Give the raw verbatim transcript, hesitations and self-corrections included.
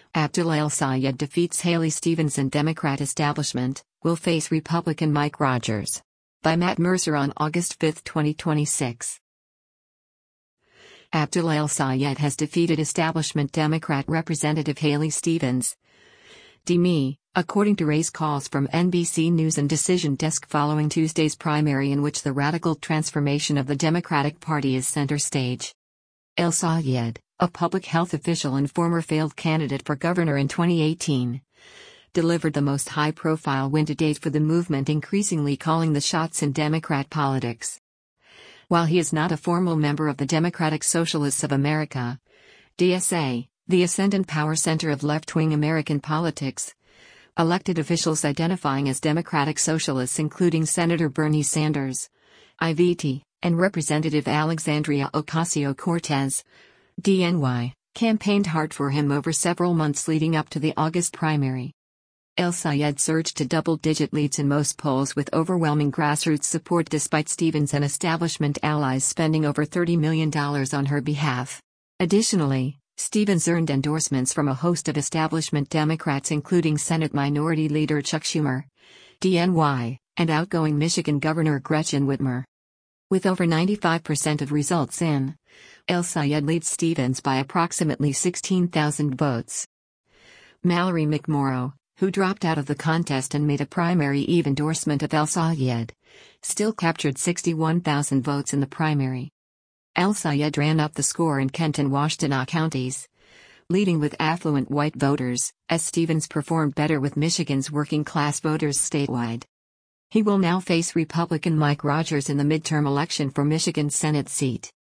Abdul El-Sayed defeats Haley Stevens and Democrat establishment, will face Republican Mike Rogers. By Matt Mercer on August fifth, twenty twenty-six. Abdul El-Sayed has defeated establishment Democrat Representative Haley Stevens. D M E, according to race calls from N B C News and Decision Desk following Tuesday's primary in which the radical transformation of the Democratic Party is center stage. El-Sayed, a public health official and former failed candidate for governor in twenty eighteen, delivered the most high-profile win to date for the movement, increasingly calling the shots in Democrat politics. While he is not a formal member of the Democratic Socialists of America, D S A, the ascendant power center of left-wing American politics, elected officials identifying as Democratic Socialists including Senator Bernie Sanders, I V T, and Representative Alexandria Ocasio-Cortez, D N Y, campaigned hard for him over several months leading up to the August primary. El-Sayed surged to double-digit leads in most polls with overwhelming grassroots support despite Stevens and establishment allies spending over thirty million dollars on her behalf. Additionally, Stevens earned endorsements from a host of establishment Democrats including Senate Minority Leader Chuck Schumer, D N Y, and outgoing Michigan Governor Gretchen Whitmer. With over ninety-five percent of results in, El-Sayed leads Stevens by approximately sixteen thousand votes. Mallory McMorrow, who dropped out of the contest and made a primary Eve endorsement of El-Sayed, still captured sixty-one thousand votes in the primary. El-Sayed ran up the score in Kent and Washtenaw counties, leading with affluent white voters, as Stevens performed better with Michigan's working-class voters statewide. He will now face Republican Mike Rogers in the midterm election for Michigan's Senate seat.